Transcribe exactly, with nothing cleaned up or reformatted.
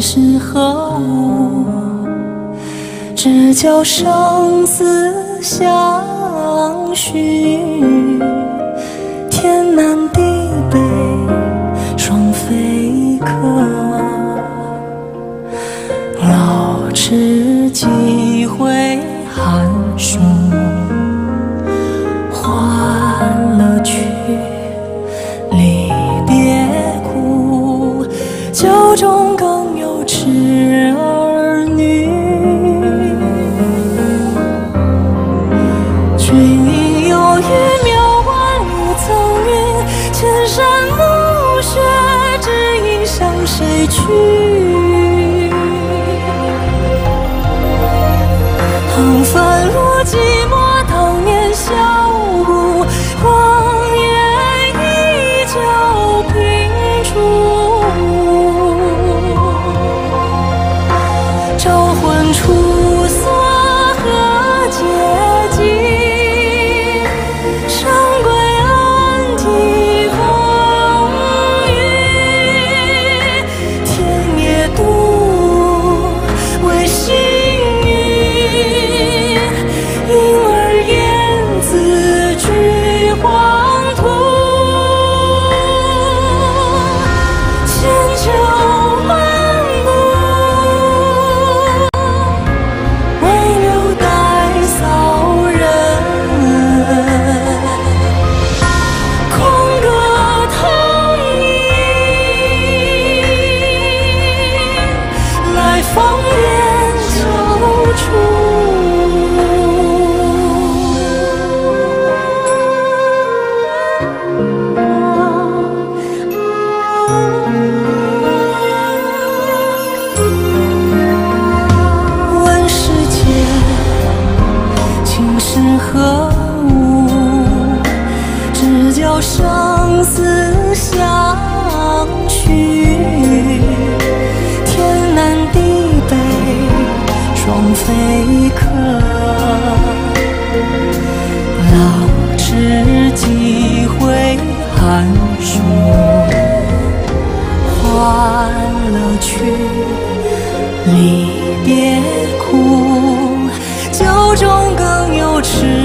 是何物？只教生死相许，天南地北双飞客，老翅几回寒暑，欢乐去，离别苦，酒中更有痴儿女。君应有语渺万里层云，千山暮雪，只影向谁去？横帆落寂寞，当年笑舞，荒野依旧平处。招魂出所何结晶？上归安体风雨，天也妒为幸运，因而燕子居黄土。千秋万古，唯留待骚人。空歌腾吟，来放眼秋处。问世间情是何物？只教生死相许，天南地北双飞客，老翅几回寒暑，欢乐去，离别苦，酒中更有痴